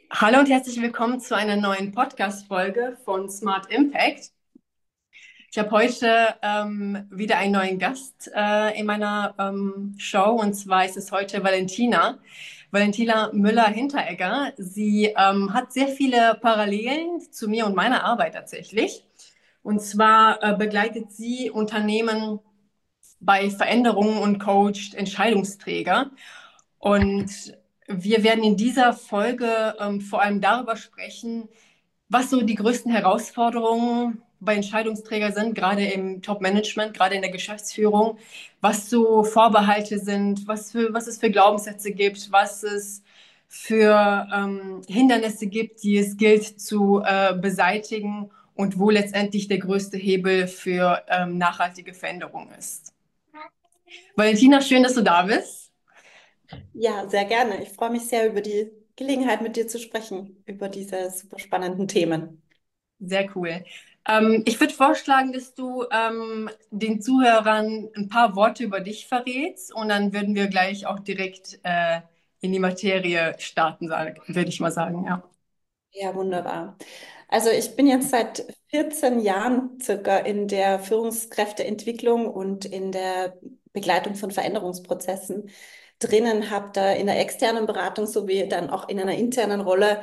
Hallo und herzlich willkommen zu einer neuen Podcast-Folge von Smart Impact. Ich habe heute wieder einen neuen Gast in meiner Show, und zwar ist es heute Valentina. Valentina Müller-Hinteregger. Sie hat sehr viele Parallelen zu mir und meiner Arbeit tatsächlich. Und zwar begleitet sie Unternehmen bei Veränderungen und coacht Entscheidungsträger. Und wir werden in dieser Folge vor allem darüber sprechen, was so die größten Herausforderungen bei Entscheidungsträgern sind, gerade im Top-Management, gerade in der Geschäftsführung, was so Vorbehalte sind, was es für Glaubenssätze gibt, was es für Hindernisse gibt, die es gilt zu beseitigen und wo letztendlich der größte Hebel für nachhaltige Veränderung ist. Valentina, schön, dass du da bist. Ja, sehr gerne. Ich freue mich sehr über die Gelegenheit, mit dir zu sprechen, über diese super spannenden Themen. Sehr cool. Ich würde vorschlagen, dass du den Zuhörern ein paar Worte über dich verrätst, und dann würden wir gleich auch direkt in die Materie starten, würde ich mal sagen, ja. Ja, wunderbar. Also ich bin jetzt seit 14 Jahren circa in der Führungskräfteentwicklung und in der Begleitung von Veränderungsprozessen drinnen, habe da in der externen Beratung sowie dann auch in einer internen Rolle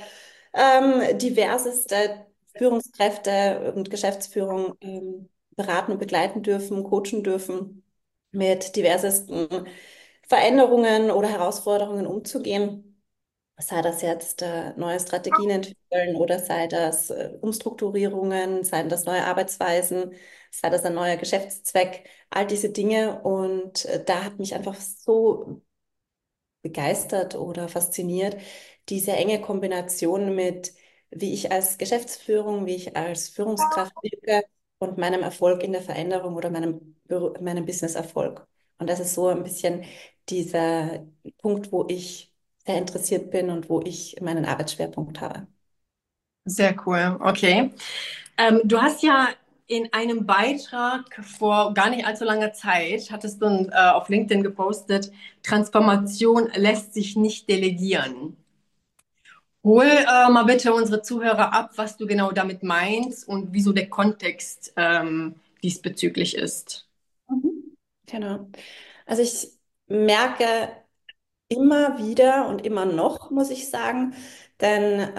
diverseste Führungskräfte und Geschäftsführung beraten und begleiten dürfen, coachen dürfen, mit diversesten Veränderungen oder Herausforderungen umzugehen. Sei das jetzt neue Strategien entwickeln oder sei das Umstrukturierungen, seien das neue Arbeitsweisen, sei das ein neuer Geschäftszweck, all diese Dinge. Und da hat mich einfach so begeistert oder fasziniert, diese enge Kombination mit, wie ich als Geschäftsführung, wie ich als Führungskraft wirke und meinem Erfolg in der Veränderung oder meinem Business-Erfolg. Und das ist so ein bisschen dieser Punkt, wo ich sehr interessiert bin und wo ich meinen Arbeitsschwerpunkt habe. Sehr cool, okay. Du hast ja in einem Beitrag vor gar nicht allzu langer Zeit, hattest du auf LinkedIn gepostet, Transformation lässt sich nicht delegieren. Hol mal bitte unsere Zuhörer ab, was du genau damit meinst und wieso der Kontext diesbezüglich ist. Mhm. Genau. Also ich merke immer wieder und immer noch, muss ich sagen, denn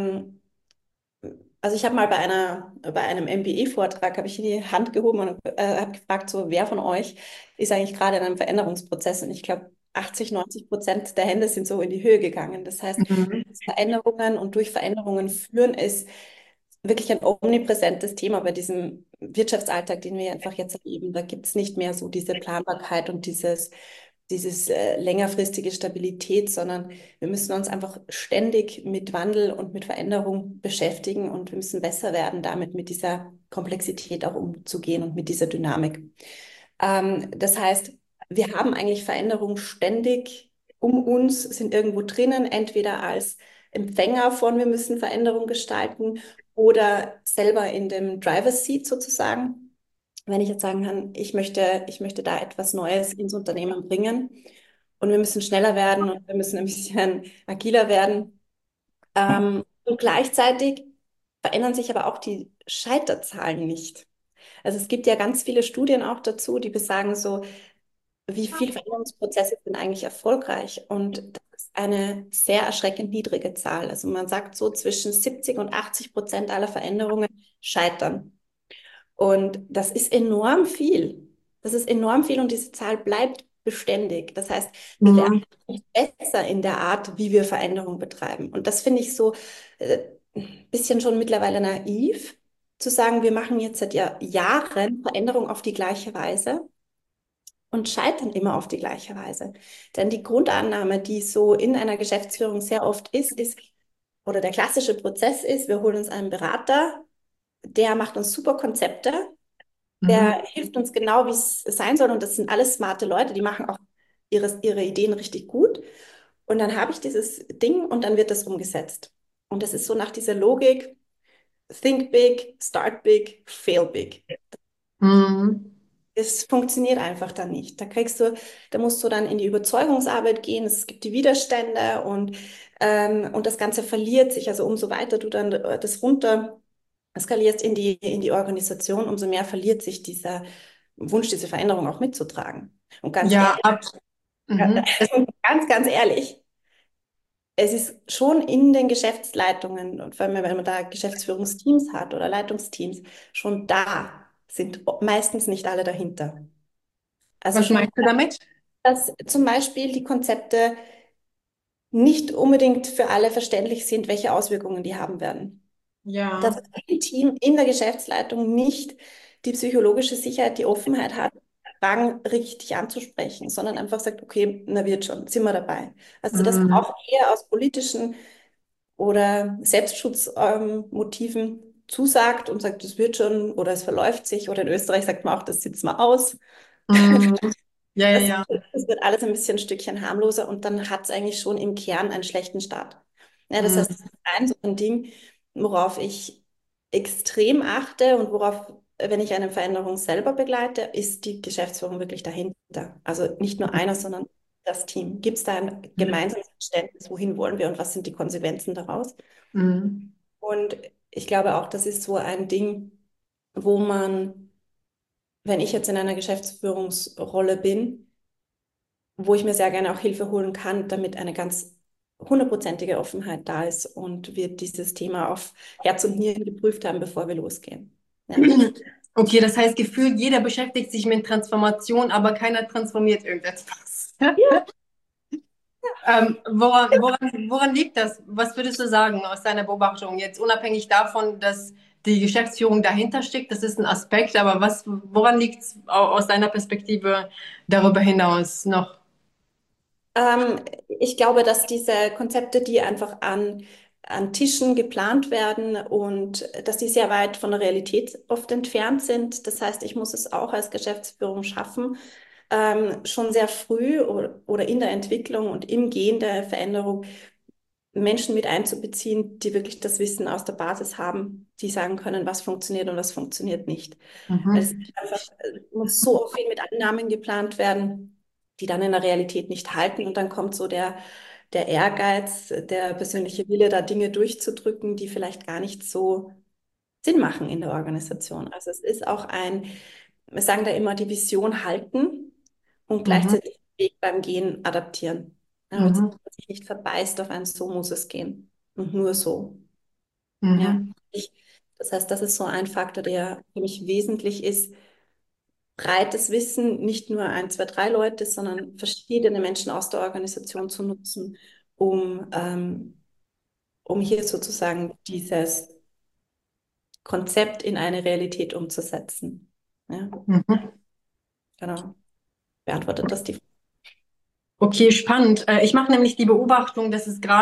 also ich habe mal bei einem MBA-Vortrag, habe ich in die Hand gehoben und habe gefragt, so, wer von euch ist eigentlich gerade in einem Veränderungsprozess? Und ich glaube, 80-90% der Hände sind so in die Höhe gegangen. Das heißt, Mhm. Veränderungen und durch Veränderungen führen ist wirklich ein omnipräsentes Thema bei diesem Wirtschaftsalltag, den wir einfach jetzt erleben. Da gibt es nicht mehr so diese Planbarkeit und dieses längerfristige Stabilität, sondern wir müssen uns einfach ständig mit Wandel und mit Veränderung beschäftigen und wir müssen besser werden, damit mit dieser Komplexität auch umzugehen und mit dieser Dynamik. Das heißt, wir haben eigentlich Veränderung ständig um uns, sind irgendwo drinnen, entweder als Empfänger von, wir müssen Veränderung gestalten oder selber in dem Driver's Seat sozusagen. Wenn ich jetzt sagen kann, ich möchte da etwas Neues ins Unternehmen bringen und wir müssen schneller werden und wir müssen ein bisschen agiler werden. Und gleichzeitig verändern sich aber auch die Scheiterzahlen nicht. Also es gibt ja ganz viele Studien auch dazu, die besagen so, wie viele Veränderungsprozesse sind eigentlich erfolgreich? Und das ist eine sehr erschreckend niedrige Zahl. Also man sagt so, zwischen 70 und 80% aller Veränderungen scheitern. Und das ist enorm viel. Das ist enorm viel und diese Zahl bleibt beständig. Das heißt, wir werden Mhm. nicht besser in der Art, wie wir Veränderung betreiben. Und das finde ich so ein bisschen schon mittlerweile naiv, zu sagen, wir machen jetzt seit Jahren Veränderung auf die gleiche Weise und scheitern immer auf die gleiche Weise. Denn die Grundannahme, die so in einer Geschäftsführung sehr oft ist, oder der klassische Prozess ist, wir holen uns einen Berater, der macht uns super Konzepte, Mhm. der hilft uns genau, wie es sein soll. Und das sind alles smarte Leute, die machen auch ihre Ideen richtig gut. Und dann habe ich dieses Ding und dann wird das umgesetzt. Und das ist so nach dieser Logik, think big, start big, fail big. Mhm. Es funktioniert einfach dann nicht. Da musst du dann in die Überzeugungsarbeit gehen. Es gibt die Widerstände und Und das Ganze verliert sich. Also umso weiter du dann das runter skalierst in die Organisation, umso mehr verliert sich dieser Wunsch, diese Veränderung auch mitzutragen. Und ganz Ja, ehrlich, mhm. ganz ehrlich, es ist schon in den Geschäftsleitungen und vor allem, wenn man da Geschäftsführungsteams hat oder Leitungsteams, schon da sind meistens nicht alle dahinter. Also Was schon, meinst du damit? dass zum Beispiel die Konzepte nicht unbedingt für alle verständlich sind, welche Auswirkungen die haben werden. Dass Ja. ein Team in der Geschäftsleitung nicht die psychologische Sicherheit, die Offenheit hat, Fragen richtig anzusprechen, sondern einfach sagt, okay, na wird schon, sind wir dabei. Also das Mhm. auch eher aus politischen oder Selbstschutzmotiven zusagt und sagt, das wird schon oder es verläuft sich. Oder in Österreich sagt man auch, das sitzen wir aus. Mhm. Ja, ja, Das, ja. das wird alles ein bisschen ein Stückchen harmloser und dann hat es eigentlich schon im Kern einen schlechten Start. Ja, das heißt, das Mhm. ist so ein Ding, worauf ich extrem achte und worauf, wenn ich eine Veränderung selber begleite, ist die Geschäftsführung wirklich dahinter. Also nicht nur einer, sondern das Team. Gibt es da ein gemeinsames Verständnis, wohin wollen wir und was sind die Konsequenzen daraus? Mhm. Und ich glaube auch, das ist so ein Ding, wo man, wenn ich jetzt in einer Geschäftsführungsrolle bin, wo ich mir sehr gerne auch Hilfe holen kann, damit eine ganz hundertprozentige Offenheit da ist und wir dieses Thema auf Herz und Nieren geprüft haben, bevor wir losgehen. Ja. Okay, das heißt, gefühlt jeder beschäftigt sich mit Transformation, aber keiner transformiert irgendetwas. Woran liegt das? Was würdest du sagen aus deiner Beobachtung? Jetzt unabhängig davon, dass die Geschäftsführung dahinter steckt, das ist ein Aspekt, aber woran liegt es aus deiner Perspektive darüber hinaus noch? Ich glaube, dass diese Konzepte, die einfach an Tischen geplant werden und dass die sehr weit von der Realität oft entfernt sind. Das heißt, ich muss es auch als Geschäftsführung schaffen, schon sehr früh oder in der Entwicklung und im Gehen der Veränderung Menschen mit einzubeziehen, die wirklich das Wissen aus der Basis haben, die sagen können, was funktioniert und was funktioniert nicht. Weil es Mhm. einfach muss so viel mit Annahmen geplant werden, die dann in der Realität nicht halten. Und dann kommt so der Ehrgeiz, der persönliche Wille, da Dinge durchzudrücken, die vielleicht gar nicht so Sinn machen in der Organisation. Also es ist auch wir sagen da immer, die Vision halten und Mhm. gleichzeitig den Weg beim Gehen adaptieren. Ja, aber dass Mhm. man sich nicht verbeißt auf ein so muss es gehen und nur so. Ja. Mhm. Ich, das heißt, das ist so ein Faktor, der für mich wesentlich ist, breites Wissen, nicht nur ein, zwei, drei Leute, sondern verschiedene Menschen aus der Organisation zu nutzen, um hier sozusagen dieses Konzept in eine Realität umzusetzen. Ja, Mhm. genau. Beantwortet das die Frage? Okay, spannend. Ich mache nämlich die Beobachtung,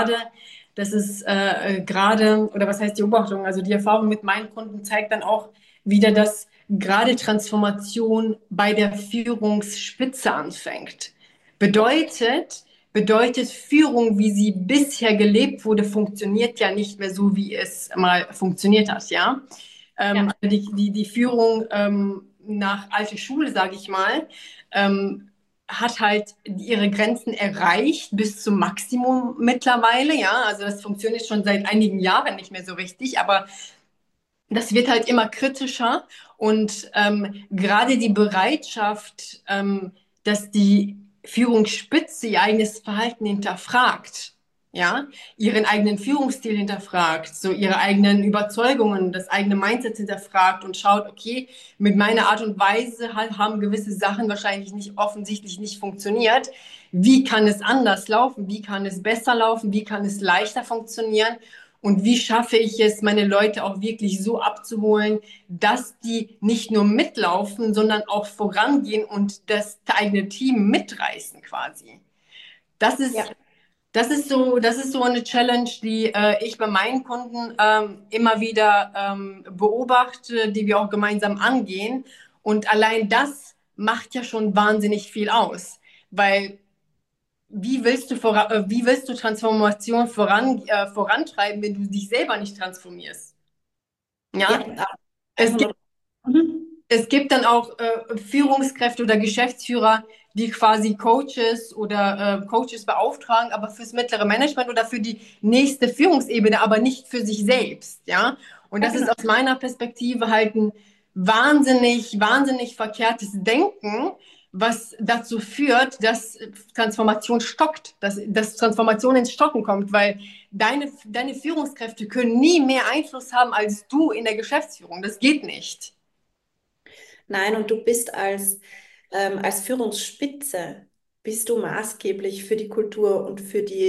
oder was heißt die Beobachtung? Also die Erfahrung mit meinen Kunden zeigt dann auch wieder, dass gerade Transformation bei der Führungsspitze anfängt. Bedeutet, bedeutet Führung, wie sie bisher gelebt wurde, funktioniert ja nicht mehr so, wie es mal funktioniert hat, ja? Ja, Die Führung nach alte Schule, sage ich mal, ähm, hat halt ihre Grenzen erreicht bis zum Maximum mittlerweile, ja. Also das funktioniert schon seit einigen Jahren nicht mehr so richtig, aber das wird halt immer kritischer und gerade die Bereitschaft, dass die Führungsspitze ihr eigenes Verhalten hinterfragt, ja, ihren eigenen Führungsstil hinterfragt, so ihre eigenen Überzeugungen, das eigene Mindset hinterfragt und schaut, okay, mit meiner Art und Weise halt haben gewisse Sachen wahrscheinlich nicht offensichtlich nicht funktioniert. Wie kann es anders laufen? Wie kann es besser laufen? Wie kann es leichter funktionieren? Und wie schaffe ich es, meine Leute auch wirklich so abzuholen, dass die nicht nur mitlaufen, sondern auch vorangehen und das eigene Team mitreißen quasi. Das ist, ja, das ist so eine Challenge, die ich bei meinen Kunden immer wieder beobachte, die wir auch gemeinsam angehen. Und allein das macht ja schon wahnsinnig viel aus, weil wie willst du Transformation vorantreiben, wenn du dich selber nicht transformierst? Ja, ja, es gibt, 100. Mhm. es gibt dann auch Führungskräfte oder Geschäftsführer, die quasi Coaches oder Coaches beauftragen, aber fürs mittlere Management oder für die nächste Führungsebene, aber nicht für sich selbst, ja. Und Ja, das ist genau. aus meiner Perspektive halt ein wahnsinnig verkehrtes Denken, was dazu führt, dass Transformation stockt, dass Transformation ins Stocken kommt, weil deine Führungskräfte können nie mehr Einfluss haben als du in der Geschäftsführung. Das geht nicht. Nein, und du bist als Führungsspitze, bist du maßgeblich für die Kultur und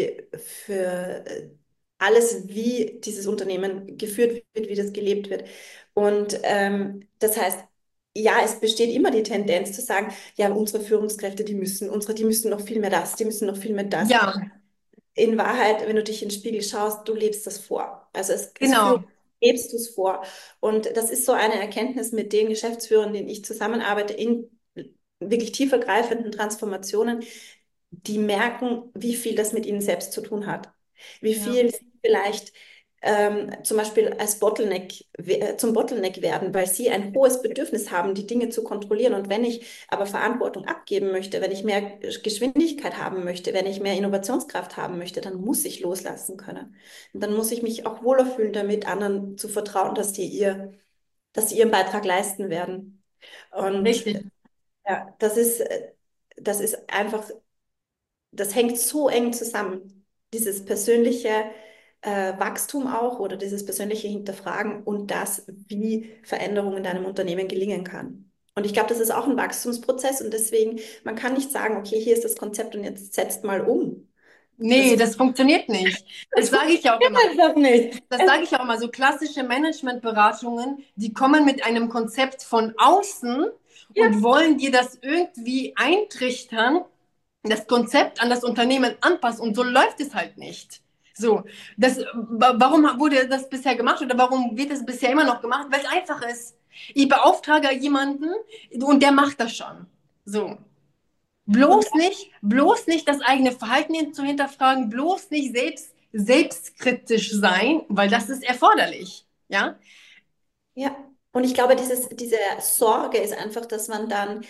für alles, wie dieses Unternehmen geführt wird, wie das gelebt wird. Und das heißt, ja, es besteht immer die Tendenz zu sagen, ja, unsere Führungskräfte, die müssen noch viel mehr das, die müssen noch viel mehr das. Ja, In Wahrheit, wenn du dich in den Spiegel schaust, du lebst das vor. Also es führt, genau. lebst du es vor. Und das ist so eine Erkenntnis mit den Geschäftsführern, denen ich zusammenarbeite, in wirklich tiefergreifenden Transformationen, die merken, wie viel das mit ihnen selbst zu tun hat. Wie Ja. viel sie vielleicht zum Beispiel als zum Bottleneck werden, weil sie ein hohes Bedürfnis haben, die Dinge zu kontrollieren. Und wenn ich aber Verantwortung abgeben möchte, wenn ich mehr Geschwindigkeit haben möchte, wenn ich mehr Innovationskraft haben möchte, dann muss ich loslassen können. Und dann muss ich mich auch wohler fühlen damit, anderen zu vertrauen, dass sie ihren Beitrag leisten werden. Und Richtig. ja, das ist einfach, das hängt so eng zusammen. Dieses persönliche Wachstum auch oder dieses persönliche Hinterfragen und das, wie Veränderung in deinem Unternehmen gelingen kann. Und ich glaube, das ist auch ein Wachstumsprozess und deswegen, man kann nicht sagen, okay, hier ist das Konzept und jetzt setzt mal um. Nee, Das, das funktioniert nicht. Das das sage ich ja auch immer. funktioniert einfach nicht. Das sage ich auch immer. So klassische Managementberatungen, die kommen mit einem Konzept von außen Ja, und wollen dir das irgendwie eintrichtern, das Konzept an das Unternehmen anpassen. Und so läuft es halt nicht. So, warum wurde das bisher gemacht oder warum wird es bisher immer noch gemacht? Weil es einfach ist. Ich beauftrage jemanden und der macht das schon. So. und Bloß nicht das eigene Verhalten zu hinterfragen, bloß nicht selbstkritisch sein, weil das ist erforderlich. Ja? ja, und ich glaube, diese Sorge ist einfach, dass man dann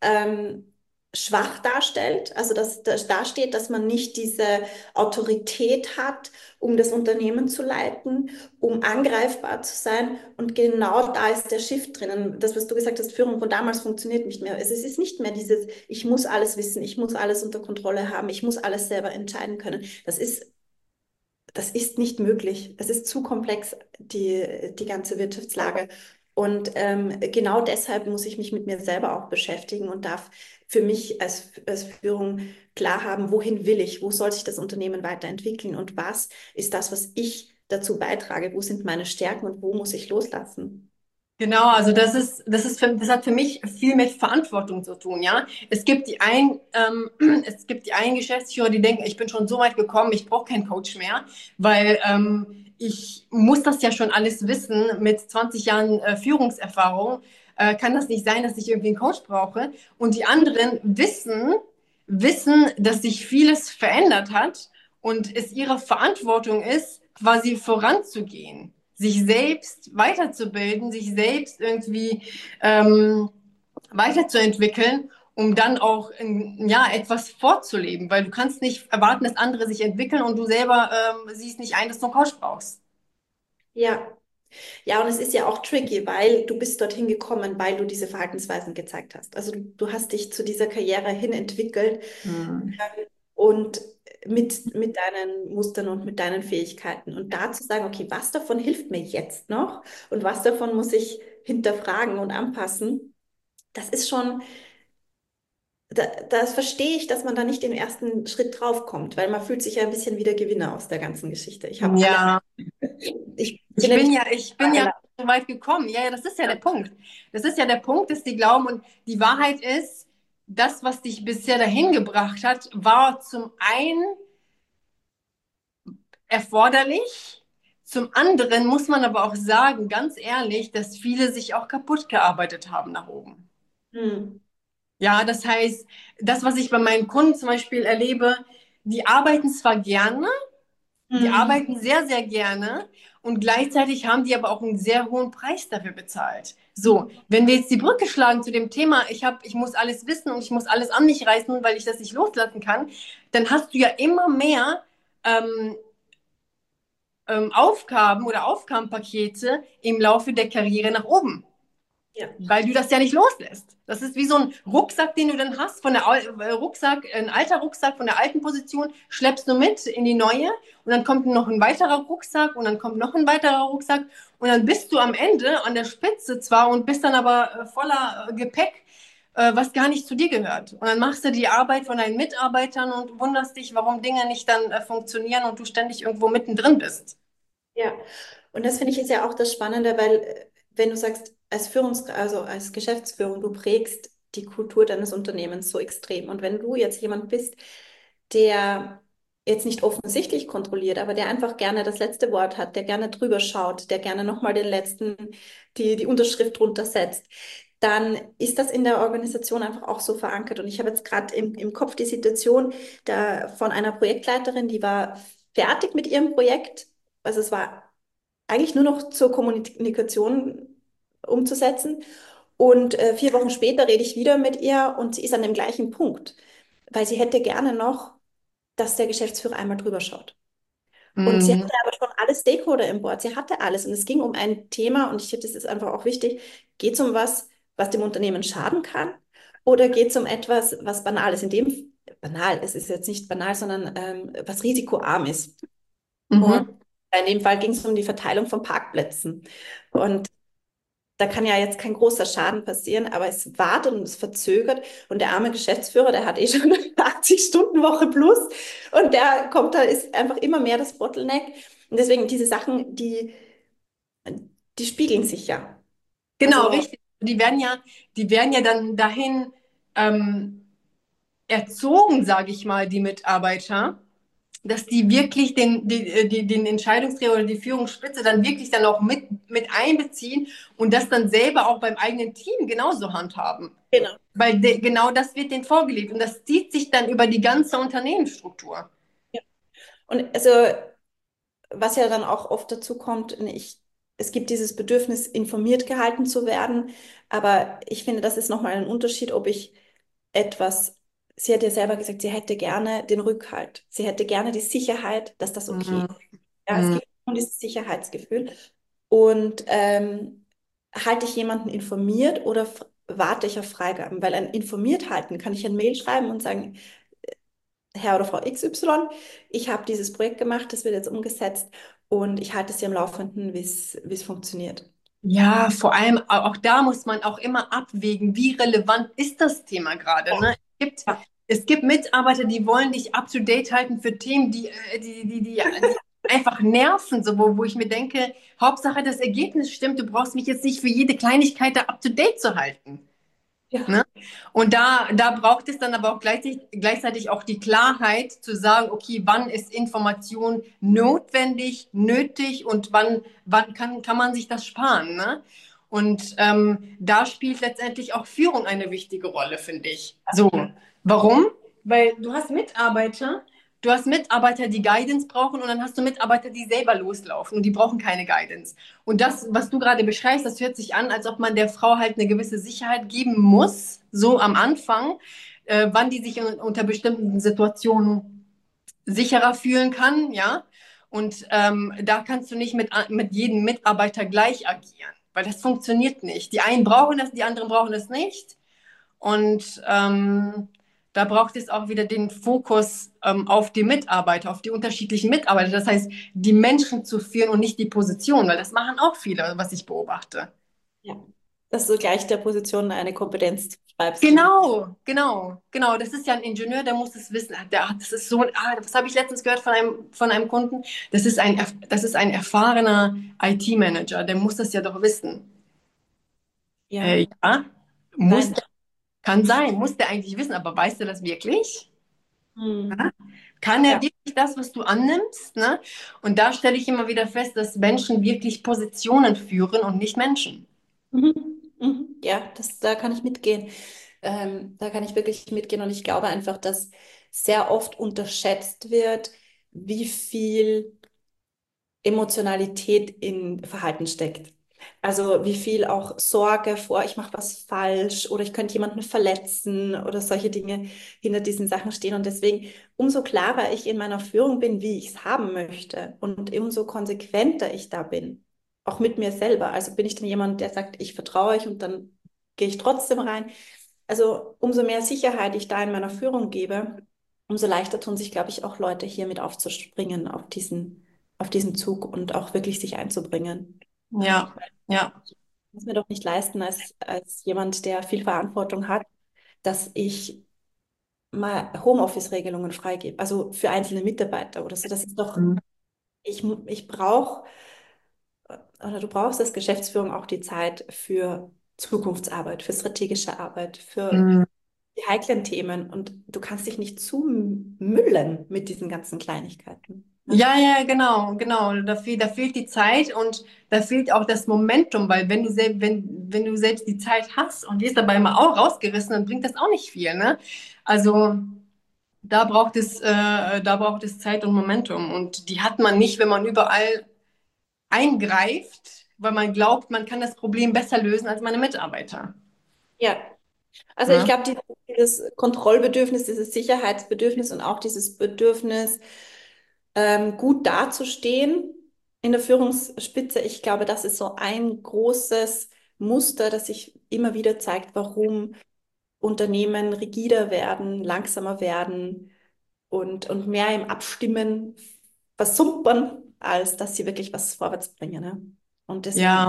schwach darstellt, also dass da steht, dass man nicht diese Autorität hat, um das Unternehmen zu leiten, um angreifbar zu sein. Und genau da ist der Shift drinnen. Das, was du gesagt hast, Führung von damals funktioniert nicht mehr. Es ist nicht mehr dieses, ich muss alles wissen, ich muss alles unter Kontrolle haben, ich muss alles selber entscheiden können. Das ist nicht möglich. Es ist zu komplex, die ganze Wirtschaftslage. Und genau deshalb muss ich mich mit mir selber auch beschäftigen und darf für mich als Führung klar haben, wohin will ich, wo soll sich das Unternehmen weiterentwickeln und was ist das, was ich dazu beitrage, wo sind meine Stärken und wo muss ich loslassen. Genau, also das hat für mich viel mit Verantwortung zu tun, ja. Es gibt die einen Geschäftsführer, die denken, ich bin schon so weit gekommen, ich brauche keinen Coach mehr, weil ich muss das ja schon alles wissen. Mit 20 Jahren Führungserfahrung kann das nicht sein, dass ich irgendwie einen Coach brauche. Und die anderen wissen, dass sich vieles verändert hat und es ihre Verantwortung ist, quasi voranzugehen, sich selbst weiterzubilden, sich selbst irgendwie weiterzuentwickeln, um dann auch ja, etwas vorzuleben, weil du kannst nicht erwarten, dass andere sich entwickeln und du selber siehst nicht ein, dass du einen Coach brauchst. Ja, ja, und es ist ja auch tricky, weil du bist dorthin gekommen, weil du diese Verhaltensweisen gezeigt hast. Also du hast dich zu dieser Karriere hin entwickelt Hm. und mit deinen Mustern und mit deinen Fähigkeiten. Und da zu sagen, okay, was davon hilft mir jetzt noch und was davon muss ich hinterfragen und anpassen, das ist schon, das verstehe ich, dass man da nicht den ersten Schritt drauf kommt, weil man fühlt sich ja ein bisschen wie der Gewinner aus der ganzen Geschichte. Ich habe alle, Ja, ich bin ja nicht ich bin ja so weit gekommen. Ja, ja, das ist ja der Punkt. Das ist ja der Punkt, dass die glauben und die Wahrheit ist, das, was dich bisher dahin gebracht hat, war zum einen erforderlich. Zum anderen muss man aber auch sagen, ganz ehrlich, dass viele sich auch kaputt gearbeitet haben nach oben. Hm. Ja, das heißt, das, was ich bei meinen Kunden zum Beispiel erlebe, die arbeiten zwar gerne, Die Mhm. arbeiten sehr, sehr gerne und gleichzeitig haben die aber auch einen sehr hohen Preis dafür bezahlt. So, wenn wir jetzt die Brücke schlagen zu dem Thema, ich muss alles wissen und ich muss alles an mich reißen, weil ich das nicht loslassen kann, dann hast du ja immer mehr ähm, Aufgaben oder Aufgabenpakete im Laufe der Karriere nach oben, Ja. weil du das ja nicht loslässt. Das ist wie so ein Rucksack, den du dann hast, ein alter Rucksack von der alten Position, schleppst du mit in die neue und dann kommt noch ein weiterer Rucksack und dann kommt noch ein weiterer Rucksack und dann bist du am Ende an der Spitze zwar und bist dann aber voller Gepäck, was gar nicht zu dir gehört. Und dann machst du die Arbeit von deinen Mitarbeitern und wunderst dich, warum Dinge nicht dann funktionieren und du ständig irgendwo mittendrin bist. Ja, und das finde ich ist ja auch das Spannende, weil wenn du sagst, also als Geschäftsführung, du prägst die Kultur deines Unternehmens so extrem. Und wenn du jetzt jemand bist, der jetzt nicht offensichtlich kontrolliert, aber der einfach gerne das letzte Wort hat, der gerne drüber schaut, der gerne nochmal die Unterschrift drunter setzt, dann ist das in der Organisation einfach auch so verankert. Und ich habe jetzt gerade im Kopf die Situation von einer Projektleiterin, die war fertig mit ihrem Projekt. Also es war eigentlich nur noch zur Kommunikation umzusetzen. Und 4 Wochen später rede ich wieder mit ihr und sie ist an dem gleichen Punkt, weil sie hätte gerne noch, dass der Geschäftsführer einmal drüber schaut. Und sie hatte Mhm. aber schon alle Stakeholder im Board. Sie hatte alles. Und es ging um ein Thema, und ich finde, das ist einfach auch wichtig. Geht es um was, was dem Unternehmen schaden kann? Oder geht es um etwas, was banal ist? Banal, es ist jetzt nicht banal, sondern was risikoarm ist. Und Mhm. in dem Fall ging es um die Verteilung von Parkplätzen. Und da kann ja jetzt kein großer Schaden passieren, aber es wartet und es verzögert. Und der arme Geschäftsführer, der hat eh schon eine 80-Stunden-Woche plus. Und der kommt da, ist einfach immer mehr das Bottleneck. Und deswegen diese Sachen, die spiegeln sich ja. Genau, Also, richtig. Die werden ja dann dahin ähm, erzogen, sage ich mal, die Mitarbeiter, dass die wirklich den Entscheidungsträger oder die Führungsspitze dann wirklich dann auch mit einbeziehen und das dann selber auch beim eigenen Team genauso handhaben. genau. Weil genau das wird denen vorgelebt und das zieht sich dann über die ganze Unternehmensstruktur. Ja. Und also, was ja dann auch oft dazu kommt, es gibt dieses Bedürfnis, informiert gehalten zu werden. Aber ich finde, das ist nochmal ein Unterschied, ob ich etwas, sie hat ja selber gesagt, sie hätte gerne den Rückhalt. Sie hätte gerne die Sicherheit, dass das okay Mhm. ist. Ja, es Mhm. geht um dieses Sicherheitsgefühl. Und halte ich jemanden informiert oder warte ich auf Freigaben? Weil ein informiert halten kann ich ein Mail schreiben und sagen, Herr oder Frau XY, ich habe dieses Projekt gemacht, das wird jetzt umgesetzt und ich halte Sie am Laufenden, wie es funktioniert. Ja, vor allem auch da muss man auch immer abwägen, wie relevant ist das Thema gerade, Ja, ne? ja, Es gibt Mitarbeiter, die wollen dich up to date halten für Themen, die einfach nerven, so, wo ich mir denke, Hauptsache das Ergebnis stimmt, du brauchst mich jetzt nicht für jede Kleinigkeit da up to date zu halten. ja. Ne? Und da braucht es dann aber auch gleichzeitig auch die Klarheit zu sagen, okay, wann ist Information notwendig, nötig und wann kann man sich das sparen, ne? Und da spielt letztendlich auch Führung eine wichtige Rolle, finde ich. So, warum? Weil du hast Mitarbeiter, die Guidance brauchen und dann hast du Mitarbeiter, die selber loslaufen und die brauchen keine Guidance. Und das, was du gerade beschreibst, das hört sich an, als ob man der Frau halt eine gewisse Sicherheit geben muss, so am Anfang, wann die sich unter bestimmten Situationen sicherer fühlen kann, ja. Und da kannst du nicht mit jedem Mitarbeiter gleich agieren, weil das funktioniert nicht. Die einen brauchen das, die anderen brauchen es nicht. Und da braucht es auch wieder den Fokus auf die Mitarbeiter, auf die unterschiedlichen Mitarbeiter. Das heißt, die Menschen zu führen und nicht die Position, weil das machen auch viele, was ich beobachte. Ja. Dass du gleich der Position eine Kompetenz schreibst. Genau. Das ist ja ein Ingenieur, der muss es wissen. Das ist so, das habe ich letztens gehört von einem Kunden. Das ist ein erfahrener IT-Manager, der muss das ja doch wissen. Ja, Ja, muss, sein. der- kann sein, muss der eigentlich wissen, aber weißt du das wirklich? Hm. Kann er Ja. wirklich das, was du annimmst? Ne? Und da stelle ich immer wieder fest, dass Menschen wirklich Positionen führen und nicht Menschen. Mhm. Mhm. Ja, da kann ich mitgehen. Da kann ich wirklich mitgehen und ich glaube einfach, dass sehr oft unterschätzt wird, wie viel Emotionalität in Verhalten steckt. Also wie viel auch Sorge vor, ich mache was falsch oder ich könnte jemanden verletzen oder solche Dinge hinter diesen Sachen stehen. Und deswegen, umso klarer ich in meiner Führung bin, wie ich es haben möchte und umso konsequenter ich da bin, auch mit mir selber. Also bin ich dann jemand, der sagt, ich vertraue euch und dann gehe ich trotzdem rein. Also umso mehr Sicherheit ich da in meiner Führung gebe, umso leichter tun sich, glaube ich, auch Leute hier mit aufzuspringen auf diesen Zug und auch wirklich sich einzubringen. Ja, ja. Ich kann es mir doch nicht leisten, als jemand, der viel Verantwortung hat, dass ich mal Homeoffice-Regelungen freigebe, also für einzelne Mitarbeiter oder so. Das ist doch, Mhm. ich brauche, oder du brauchst als Geschäftsführung auch die Zeit für Zukunftsarbeit, für strategische Arbeit, für Mhm. die heiklen Themen und du kannst dich nicht zumüllen mit diesen ganzen Kleinigkeiten. Ja, Ja, ja, genau, genau. Da fehlt die Zeit und da fehlt auch das Momentum, weil wenn du selbst die Zeit hast und die ist dabei mal auch rausgerissen, dann bringt das auch nicht viel, ne? Also da braucht es Zeit und Momentum und die hat man nicht, wenn man überall eingreift, weil man glaubt, man kann das Problem besser lösen als meine Mitarbeiter. ja. Also ich Ne? glaube, dieses Kontrollbedürfnis, dieses Sicherheitsbedürfnis und auch dieses Bedürfnis, gut dazustehen in der Führungsspitze, ich glaube, das ist so ein großes Muster, das sich immer wieder zeigt, warum Unternehmen rigider werden, langsamer werden und mehr im Abstimmen versumpern, als dass sie wirklich was vorwärts bringen. Ne? Und deswegen, Ja,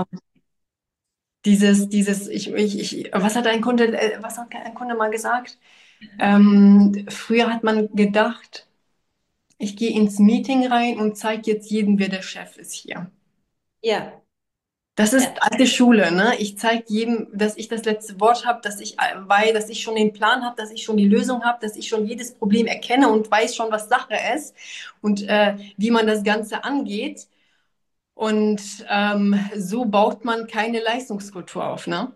was hat ein Kunde mal gesagt? Früher hat man gedacht, ich gehe ins Meeting rein und zeige jetzt jedem, wer der Chef ist hier. ja, Das ja, ist alte Schule, ne? Ich zeige jedem, dass ich das letzte Wort habe, dass ich schon den Plan habe, dass ich schon die Lösung habe, dass ich schon jedes Problem erkenne und weiß schon, was Sache ist und wie man das Ganze angeht. Und so baut man keine Leistungskultur auf, ne?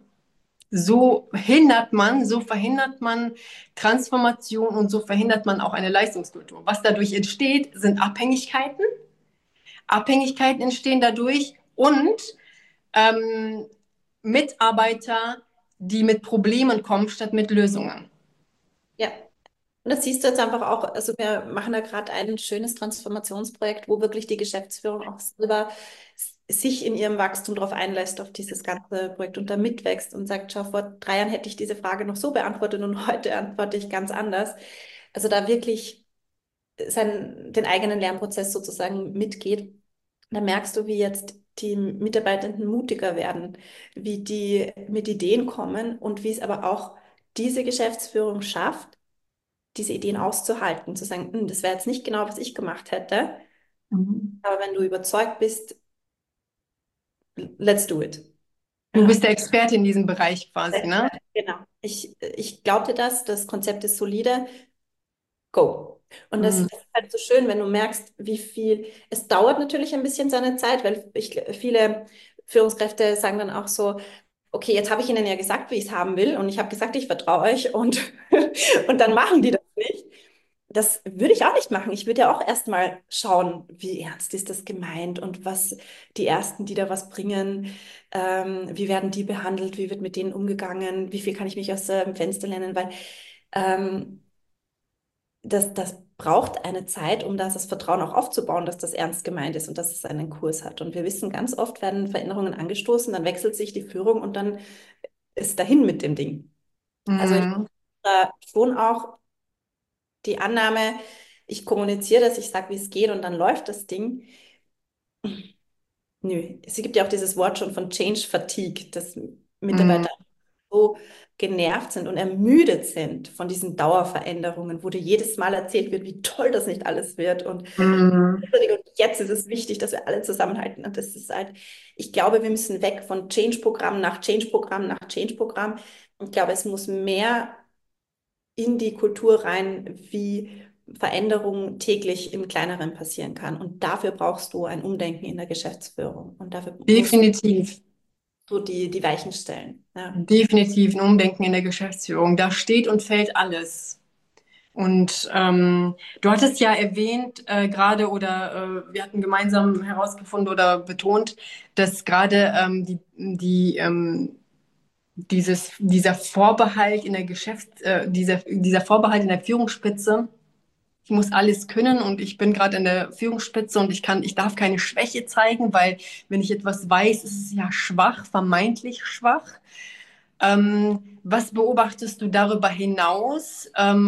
So verhindert man Transformation und so verhindert man auch eine Leistungskultur. Was dadurch entsteht, sind Abhängigkeiten. Abhängigkeiten entstehen dadurch und ähm, Mitarbeiter, die mit Problemen kommen, statt mit Lösungen. ja. Und das siehst du jetzt einfach auch, also wir machen da gerade ein schönes Transformationsprojekt, wo wirklich die Geschäftsführung auch selber sich in ihrem Wachstum darauf einlässt, auf dieses ganze Projekt und da mitwächst und sagt, schau, vor 3 Jahren hätte ich diese Frage noch so beantwortet und heute antworte ich ganz anders. Also da wirklich den eigenen Lernprozess sozusagen mitgeht. Da merkst du, wie jetzt die Mitarbeitenden mutiger werden, wie die mit Ideen kommen und wie es aber auch diese Geschäftsführung schafft, diese Ideen auszuhalten, zu sagen, das wäre jetzt nicht genau, was ich gemacht hätte, Mhm. aber wenn du überzeugt bist, let's do it. Du bist Ja. der Experte in diesem Bereich quasi, ne? Genau. Ich glaubte das Konzept ist solide, go. Und das Mhm. ist halt so schön, wenn du merkst, wie viel, es dauert natürlich ein bisschen seine Zeit, weil viele Führungskräfte sagen dann auch so, okay, jetzt habe ich Ihnen ja gesagt, wie ich es haben will und ich habe gesagt, ich vertraue euch und, und dann machen die das nicht. Das würde ich auch nicht machen. Ich würde ja auch erstmal schauen, wie ernst ist das gemeint und was die Ersten, die da was bringen, wie werden die behandelt, wie wird mit denen umgegangen, wie viel kann ich mich aus dem Fenster lernen, weil ähm, das braucht eine Zeit, um das Vertrauen auch aufzubauen, dass das ernst gemeint ist und dass es einen Kurs hat. Und wir wissen, ganz oft werden Veränderungen angestoßen, dann wechselt sich die Führung und dann ist dahin mit dem Ding. Also ich Mhm. schon auch die Annahme, ich kommuniziere das, ich sage, wie es geht und dann läuft das Ding. Nö, es gibt ja auch dieses Wort schon von Change Fatigue, dass Mhm. Mitarbeiter so genervt sind und ermüdet sind von diesen Dauerveränderungen, wo dir jedes Mal erzählt wird, wie toll das nicht alles wird Mhm. und jetzt ist es wichtig, dass wir alle zusammenhalten. Und das ist halt, ich glaube, wir müssen weg von Change-Programm nach Change-Programm nach Change-Programm. Ich glaube, es muss mehr in die Kultur rein, wie Veränderung täglich im Kleineren passieren kann. Und dafür brauchst du ein Umdenken in der Geschäftsführung. Und dafür musst Definitiv. du die Weichen stellen. Ja. Definitiv ein Umdenken in der Geschäftsführung. Da steht und fällt alles. Und du hattest ja erwähnt, gerade oder wir hatten gemeinsam herausgefunden oder betont, dass gerade dieser Vorbehalt in der dieser Vorbehalt in der Führungsspitze, ich muss alles können und ich bin gerade in der Führungsspitze und ich darf keine Schwäche zeigen, weil wenn ich etwas weiß, ist es ja schwach, vermeintlich schwach. Was beobachtest du darüber hinaus,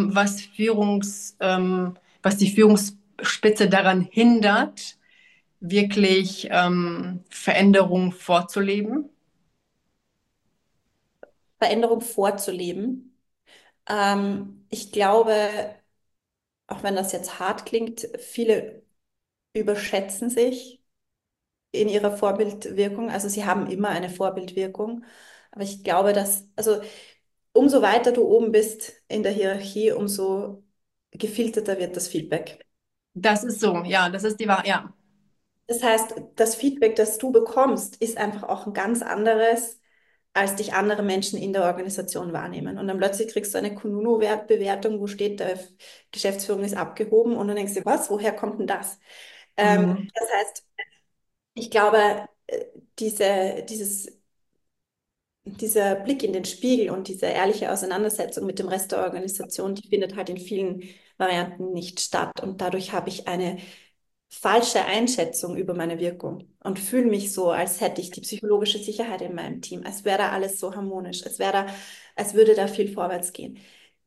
was die Führungsspitze daran hindert, wirklich Veränderungen vorzuleben? Veränderung vorzuleben. Ich glaube, auch wenn das jetzt hart klingt, viele überschätzen sich in ihrer Vorbildwirkung. Also sie haben immer eine Vorbildwirkung. Aber ich glaube, dass, also umso weiter du oben bist in der Hierarchie, umso gefilterter wird das Feedback. Das ist so, ja, das ist die Wahrheit, ja. Das heißt, das Feedback, das du bekommst, ist einfach auch ein ganz anderes, als dich andere Menschen in der Organisation wahrnehmen. Und dann plötzlich kriegst du eine Kununu-Bewertung, wo steht, Geschäftsführung ist abgehoben und dann denkst du, was, woher kommt denn das? Mhm. Das heißt, ich glaube, dieser Blick in den Spiegel und diese ehrliche Auseinandersetzung mit dem Rest der Organisation, die findet halt in vielen Varianten nicht statt. Und dadurch habe ich eine falsche Einschätzung über meine Wirkung und fühle mich so, als hätte ich die psychologische Sicherheit in meinem Team, als wäre da alles so harmonisch, als würde da viel vorwärts gehen.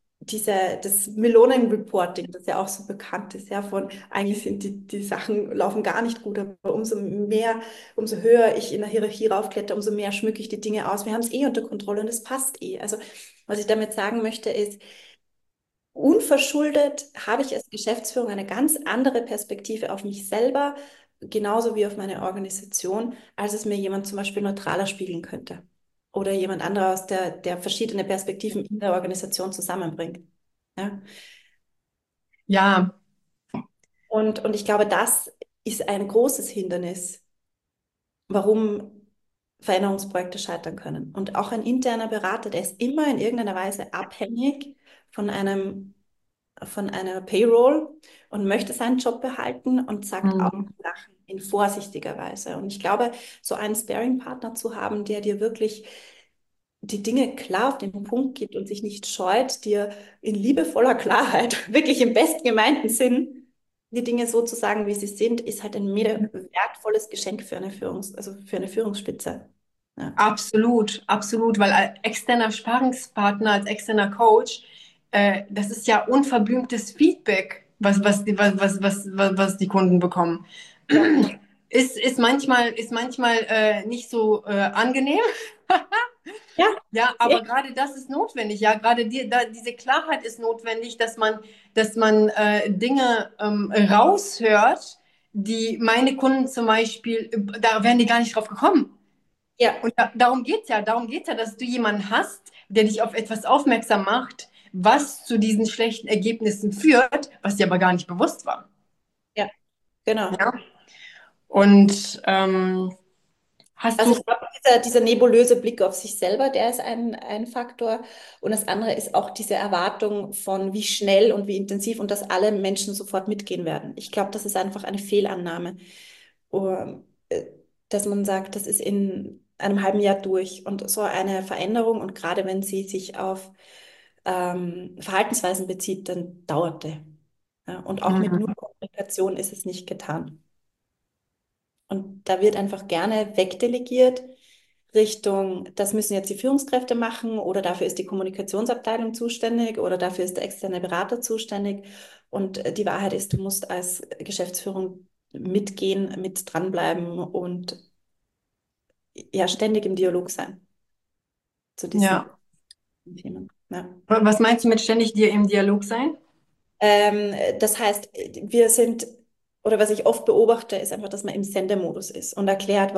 Das Melonen-Reporting, das ja auch so bekannt ist, ja, von eigentlich sind die Sachen laufen gar nicht gut, aber umso höher ich in der Hierarchie raufkletter, umso mehr schmücke ich die Dinge aus. Wir haben es eh unter Kontrolle und es passt eh. Also, was ich damit sagen möchte, ist, unverschuldet habe ich als Geschäftsführung eine ganz andere Perspektive auf mich selber, genauso wie auf meine Organisation, als es mir jemand zum Beispiel neutraler spiegeln könnte. Oder jemand anderer der verschiedene Perspektiven in der Organisation zusammenbringt. Ja? Ja, Und ich glaube, das ist ein großes Hindernis, warum Veränderungsprojekte scheitern können. Und auch ein interner Berater, der ist immer in irgendeiner Weise abhängig von von einer Payroll und möchte seinen Job behalten und sagt auch mhm. Sachen in vorsichtiger Weise. Und ich glaube, so einen Sparing-Partner zu haben, der dir wirklich die Dinge klar auf den Punkt gibt und sich nicht scheut, dir in liebevoller Klarheit, wirklich im best gemeinten Sinn, die Dinge so zu sagen, wie sie sind, ist halt ein mega wertvolles Geschenk für also für eine Führungsspitze. Ja. Absolut, absolut, weil als externer Sparringspartner, als externer Coach, das ist ja unverblümtes Feedback, was die Kunden bekommen. Ja. Ist manchmal nicht so angenehm, Ja, ja, ist aber echt. gerade das ist notwendig, ja, gerade diese Klarheit ist notwendig, dass man Dinge raushört, die meine Kunden zum Beispiel, da wären die gar nicht drauf gekommen. Ja, Und darum geht's ja, dass du jemanden hast, der dich auf etwas aufmerksam macht, was zu diesen schlechten Ergebnissen führt, was dir aber gar nicht bewusst war. ja, genau. Ja? Und hast Also du, ich glaube, dieser nebulöse Blick auf sich selber, der ist ein Faktor. Und das andere ist auch diese Erwartung von wie schnell und wie intensiv und dass alle Menschen sofort mitgehen werden. Ich glaube, das ist einfach eine Fehlannahme, um, äh, dass man sagt, das ist in einem halben Jahr durch. Und so eine Veränderung, und gerade wenn sie sich auf Verhaltensweisen bezieht, dann dauert der. Ja, und auch mit nur Mhm. Kommunikation ist es nicht getan. Und da wird einfach gerne wegdelegiert Richtung, das müssen jetzt die Führungskräfte machen oder dafür ist die Kommunikationsabteilung zuständig oder dafür ist der externe Berater zuständig. Und die Wahrheit ist, du musst als Geschäftsführung mitgehen, mit dranbleiben und ja, ständig im Dialog sein zu diesen Ja. Themen. Ja. Was meinst du mit ständig dir im Dialog sein? Das heißt, oder was ich oft beobachte, ist einfach, dass man im Sendemodus ist und erklärt,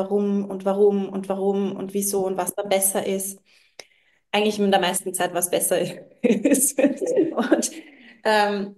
warum und wieso und was da besser ist. Eigentlich in der meisten Zeit, was besser ist. Ähm,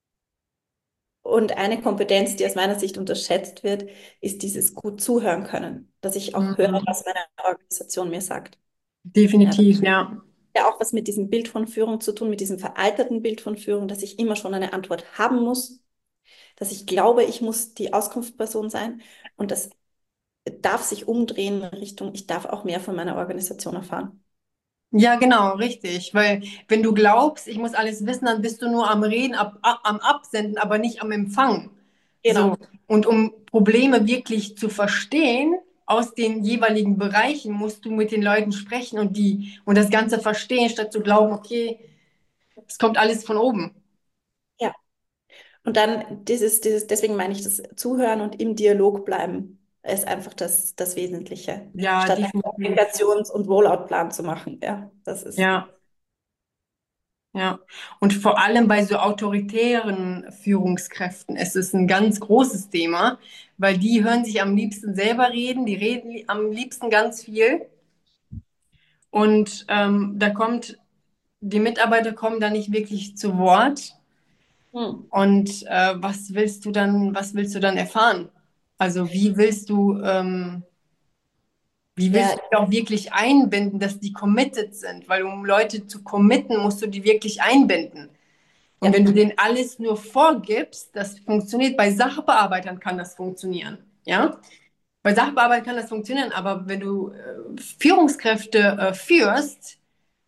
und eine Kompetenz, die aus meiner Sicht unterschätzt wird, ist dieses gut zuhören können, dass ich auch höre, Mhm. was meine Organisation mir sagt. Ja, Definitiv, ja. ja auch was mit diesem Bild von Führung zu tun, mit diesem veralterten Bild von Führung, dass ich immer schon eine Antwort haben muss, dass ich glaube, ich muss die Auskunftsperson sein und das darf sich umdrehen in Richtung, ich darf auch mehr von meiner Organisation erfahren. Ja, genau, richtig. Weil wenn du glaubst, ich muss alles wissen, dann bist du nur am Reden, am Absenden, aber nicht am Empfangen. So. Genau. Und um Probleme wirklich zu verstehen aus den jeweiligen Bereichen, musst du mit den Leuten sprechen und das Ganze verstehen, statt zu glauben, okay, es kommt alles von oben. Ja. Und dann deswegen meine ich, das Zuhören und im Dialog bleiben ist einfach das Wesentliche, Ja, statt einen definitiv. Kommunikations- und Rollout-Plan zu machen. Ja, das ist. Ja. Ja, und vor allem bei so autoritären Führungskräften ist es ein ganz großes Thema, weil die hören sich am liebsten selber reden, die reden am liebsten ganz viel und die Mitarbeiter kommen da nicht wirklich zu Wort. Hm. Und was willst du dann erfahren? Also wie willst Ja, du die auch wirklich einbinden, dass die committed sind? Weil um Leute zu committen, musst du die wirklich einbinden. Und ja, wenn du denen alles nur vorgibst, das funktioniert. Bei Sachbearbeitern kann das funktionieren. Ja? Bei Sachbearbeitern kann das funktionieren, aber wenn du Führungskräfte führst,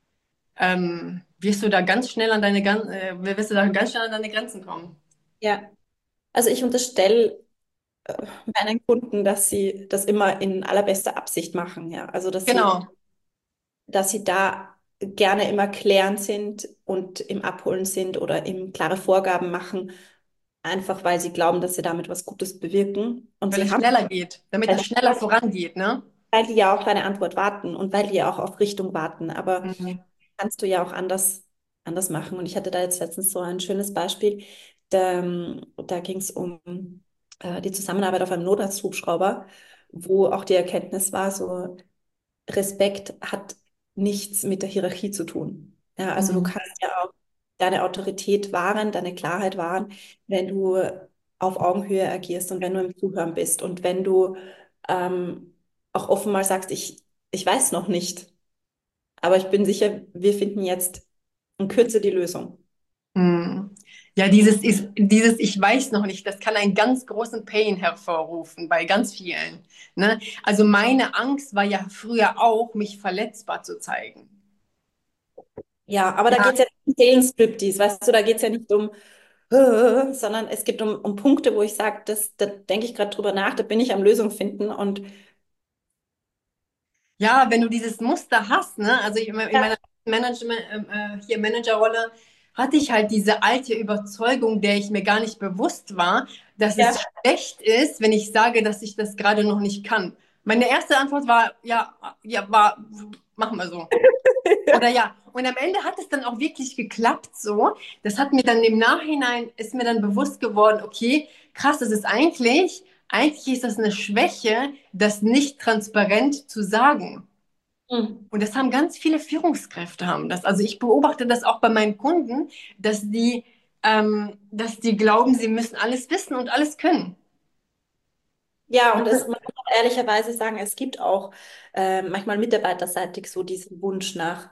wirst du da ganz schnell an deine Grenzen kommen. ja. Also ich unterstelle meinen Kunden, dass sie das immer in allerbester Absicht machen. Ja, also Genau, dass sie da gerne immer klärend sind und im Abholen sind oder im klare Vorgaben machen, einfach weil sie glauben, dass sie damit was Gutes bewirken. Und weil sie es haben, schneller geht, damit es schneller vorangeht, ne? weil die ja auf deine Antwort warten und weil die ja auch auf Richtung warten. Aber Mhm. kannst du ja auch anders machen. Und ich hatte da jetzt letztens so ein schönes Beispiel. Da ging es um die Zusammenarbeit auf einem Notarzthubschrauber, wo auch die Erkenntnis war, so Respekt hat nichts mit der Hierarchie zu tun. Ja, also du Mhm. kannst ja auch deine Autorität wahren, deine Klarheit wahren, wenn du auf Augenhöhe agierst und wenn du im Zuhören bist und wenn du ähm, auch offen mal sagst, ich weiß noch nicht, aber ich bin sicher, wir finden jetzt in Kürze die Lösung. Mhm. Ja, dieses Ich weiß noch nicht, das kann einen ganz großen Pain hervorrufen bei ganz vielen. Ne? Also meine Angst war ja früher auch, mich verletzbar zu zeigen. Ja, aber da Ja, geht es ja nicht um Seelenstriptease, weißt du, da geht es ja nicht um, sondern es geht um Punkte, wo ich sage, da denke ich gerade drüber nach, da bin ich am Lösung finden und ja, wenn du dieses Muster hast, ne? Also in meiner Managerrolle hatte ich halt diese alte Überzeugung, der ich mir gar nicht bewusst war, dass es ja. schlecht ist, wenn ich sage, dass ich das gerade noch nicht kann. Meine erste Antwort war, machen wir so. Oder ja, und am Ende hat es dann auch wirklich geklappt so. Das hat mir dann im Nachhinein, ist mir dann bewusst geworden, okay, krass, eigentlich ist das eine Schwäche, das nicht transparent zu sagen. Hm. Und das haben ganz viele Führungskräfte haben das. Also ich beobachte das auch bei meinen Kunden, dass die glauben, sie müssen alles wissen und alles können. Ja, und man muss auch ehrlicherweise sagen, es gibt auch manchmal mitarbeiterseitig so diesen Wunsch nach,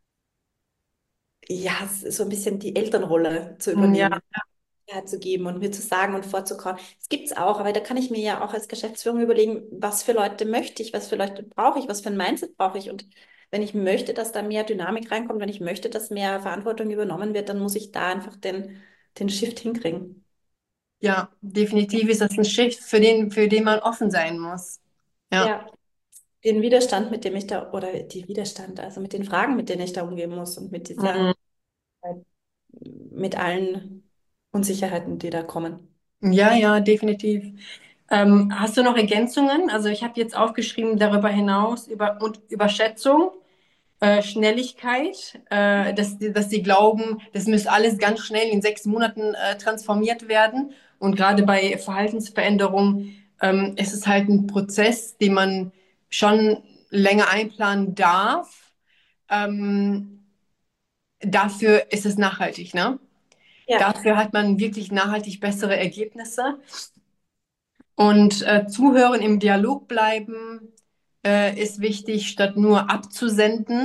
ja, so ein bisschen die Elternrolle zu Ja, übernehmen, Sicherheit zu geben und mir zu sagen und vorzukauen. Es gibt es auch, aber da kann ich mir ja auch als Geschäftsführung überlegen, was für Leute möchte ich, was für Leute brauche ich, was für ein Mindset brauche ich. Und wenn ich möchte, dass da mehr Dynamik reinkommt, wenn ich möchte, dass mehr Verantwortung übernommen wird, dann muss ich da einfach den Shift hinkriegen. ja, definitiv ist das ein Shift, für den man offen sein muss. Ja. Ja. Den Widerstand, mit dem ich da, oder die Widerstand, also mit den Fragen, mit denen ich da umgehen muss und Mhm. mit allen Unsicherheiten, die da kommen. Ja, ja, definitiv. Hast du noch Ergänzungen? Also ich habe jetzt aufgeschrieben, darüber hinaus und Überschätzung. Schnelligkeit, dass sie glauben, das müsste alles ganz schnell in 6 Monaten transformiert werden. Und gerade bei Verhaltensveränderungen ist es halt ein Prozess, den man schon länger einplanen darf. Ähm, Dafür ist es nachhaltig, ne? Ja, Dafür hat man wirklich nachhaltig bessere Ergebnisse. Und zuhören, im Dialog bleiben ist wichtig, statt nur abzusenden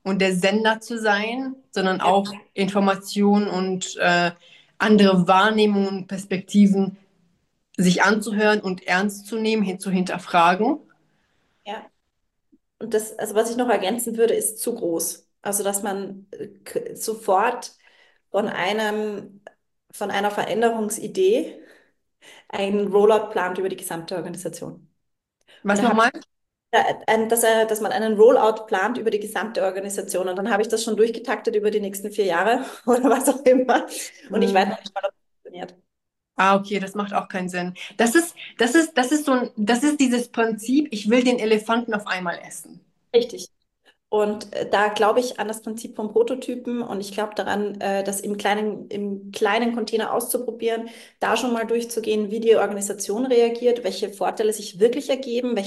und der Sender zu sein, sondern Ja, auch Informationen und andere Wahrnehmungen und Perspektiven sich anzuhören und ernst zu nehmen, hin zu hinterfragen. ja. Und das, also was ich noch ergänzen würde, ist zu groß. Also, dass man sofort von von einer Veränderungsidee einen Rollout plant über die gesamte Organisation. Und Was da habe nochmal? dass man einen Rollout plant über die gesamte Organisation. Und dann habe ich das schon durchgetaktet über die nächsten 4 Jahre oder was auch immer. Und ich weiß Hm. noch nicht mal, ob es funktioniert. Ah, okay, das macht auch keinen Sinn. Das ist dieses Prinzip, ich will den Elefanten auf einmal essen. Richtig. Und da glaube ich an das Prinzip von Prototypen und ich glaube daran, das im kleinen Container auszuprobieren, da schon mal durchzugehen, wie die Organisation reagiert, welche Vorteile sich wirklich ergeben,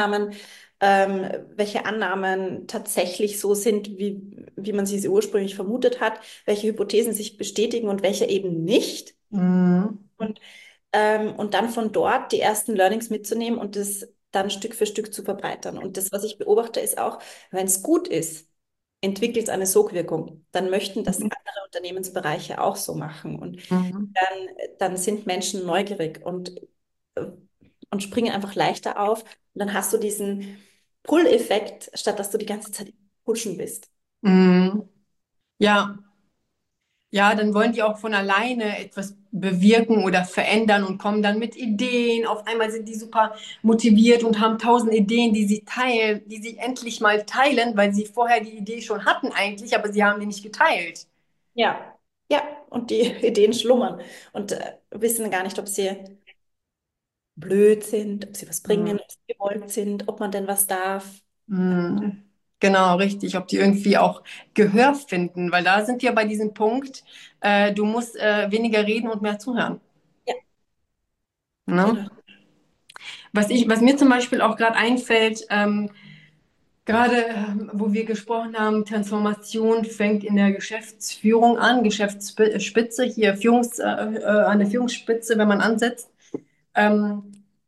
welche Annahmen tatsächlich so sind, wie man sie ursprünglich vermutet hat, welche Hypothesen sich bestätigen und welche eben nicht. Mhm. Und und dann von dort die ersten Learnings mitzunehmen und das dann Stück für Stück zu verbreitern. Und das, was ich beobachte, ist auch, wenn es gut ist, entwickelt es eine Sogwirkung. Dann möchten das andere Unternehmensbereiche auch so machen. Und Mhm. dann sind Menschen neugierig äh, und springen einfach leichter auf. Und dann hast du diesen Pull-Effekt, statt dass du die ganze Zeit pushen bist. Mhm. Ja, ja, dann wollen die auch von alleine etwas bewirken oder verändern und kommen dann mit Ideen. Auf einmal sind die super motiviert und haben 1.000 Ideen, die sie teilen, die sie endlich mal teilen, weil sie vorher die Idee schon hatten eigentlich, aber sie haben die nicht geteilt. Ja, ja, und die Ideen schlummern und wissen gar nicht, ob sie blöd sind, ob sie was bringen, Mhm. ob sie gewollt sind, ob man denn was darf. Mhm. Genau, richtig. Ob die irgendwie auch Gehör finden, weil da sind wir bei diesem Punkt, du musst weniger reden und mehr zuhören. Ja, Ne? genau. Was mir zum Beispiel auch gerade einfällt, gerade wo wir gesprochen haben, Transformation fängt in der Geschäftsführung an, Geschäftsspitze, hier an der Führungsspitze, wenn man ansetzt. Ähm,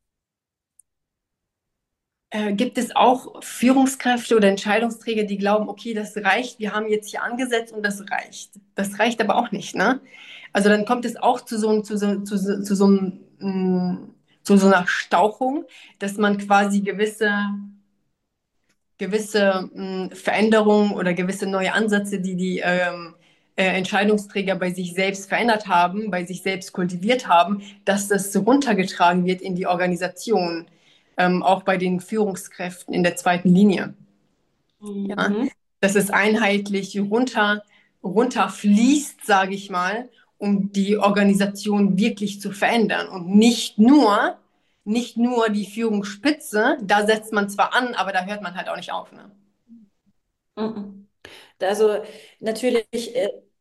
gibt es auch Führungskräfte oder Entscheidungsträger, die glauben, okay, das reicht, wir haben jetzt hier angesetzt und das reicht. Das reicht aber auch nicht, ne? Also dann kommt es auch zu so einer Stauchung, dass man quasi gewisse Veränderungen oder gewisse neue Ansätze, die Entscheidungsträger bei sich selbst verändert haben, bei sich selbst kultiviert haben, dass das so runtergetragen wird in die Organisation, auch bei den Führungskräften in der zweiten Linie. Ja? Mhm. Dass es einheitlich runterfließt, sage ich mal, um die Organisation wirklich zu verändern und nicht nur die Führungsspitze, da setzt man zwar an, aber da hört man halt auch nicht auf. Ne? Mhm. Also natürlich,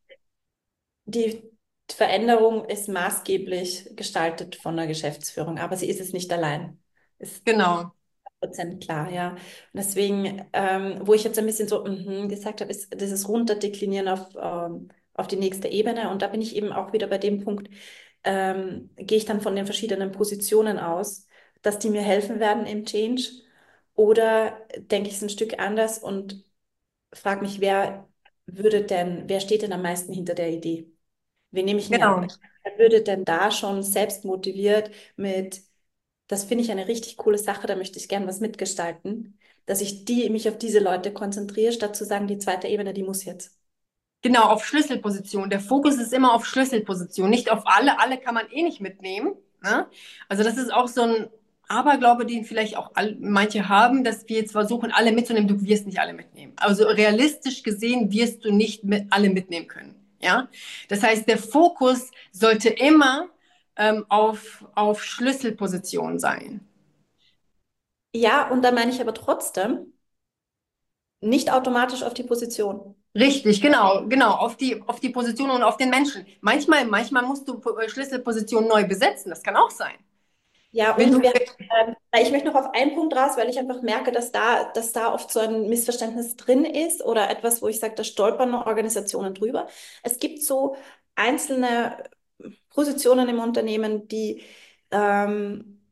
die Veränderung ist maßgeblich gestaltet von der Geschäftsführung, aber sie ist es nicht allein. Ist Genau, 100% klar, ja. Und deswegen, wo ich jetzt ein bisschen so gesagt habe, ist dieses Runterdeklinieren auf die nächste Ebene. Und da bin ich eben auch wieder bei dem Punkt, gehe ich dann von den verschiedenen Positionen aus, dass die mir helfen werden im Change? Oder denke ich es ein Stück anders und frage mich, wer steht denn am meisten hinter der Idee? Wen nehme ich mir genau. an? Wer würde denn da schon selbst motiviert mit, das finde ich eine richtig coole Sache, da möchte ich gern was mitgestalten, dass ich mich auf diese Leute konzentriere, statt zu sagen, die zweite Ebene, die muss jetzt. Genau, auf Schlüsselposition. Der Fokus ist immer auf Schlüsselposition, nicht auf alle. Alle kann man eh nicht mitnehmen. Ne? Also das ist auch so ein Aberglaube, den vielleicht auch manche haben, dass wir jetzt versuchen, alle mitzunehmen. Du wirst nicht alle mitnehmen. Also realistisch gesehen wirst du nicht alle mitnehmen können. Ja? Das heißt, der Fokus sollte immer auf Schlüsselposition sein. Ja, und da meine ich aber trotzdem nicht automatisch auf die Position. Richtig, genau, genau, auf die Position und auf den Menschen. Manchmal musst du Schlüsselpositionen neu besetzen. Das kann auch sein. Ja, Wenn und du, ich möchte noch auf einen Punkt raus, weil ich einfach merke, dass da oft so ein Missverständnis drin ist oder etwas, wo ich sage, da stolpern Organisationen drüber. Es gibt so einzelne Positionen im Unternehmen, ähm,